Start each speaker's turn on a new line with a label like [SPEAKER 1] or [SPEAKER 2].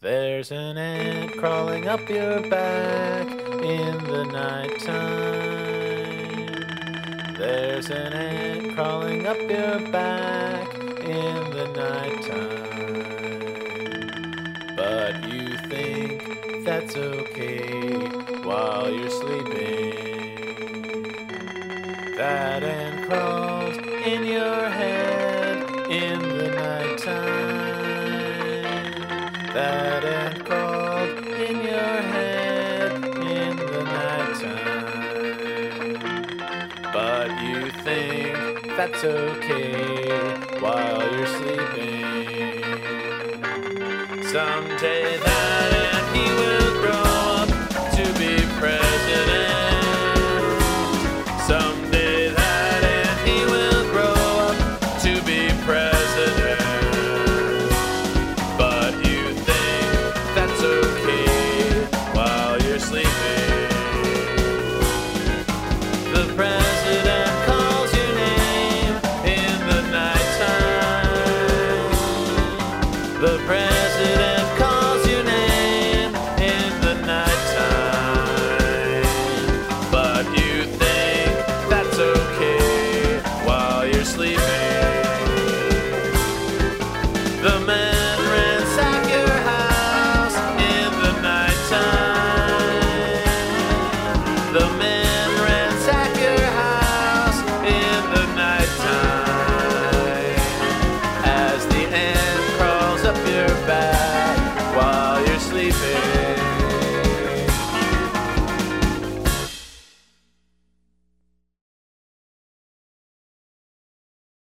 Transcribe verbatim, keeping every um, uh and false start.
[SPEAKER 1] There's an ant crawling up your back in the nighttime. There's an ant crawling up your back in the nighttime. But you think that's okay while you're sleeping. That ant crawls in your head in the nighttime. That ant crawled in your head in the nighttime. But you think that's okay while you're sleeping. Someday that ant, he will grow up to be president. Someday that ant, he will grow up to be president. But you think that's okay while you're sleeping. The president calls your name in the nighttime. The president calls your name in the nighttime. But you think that's okay while you're sleeping. The man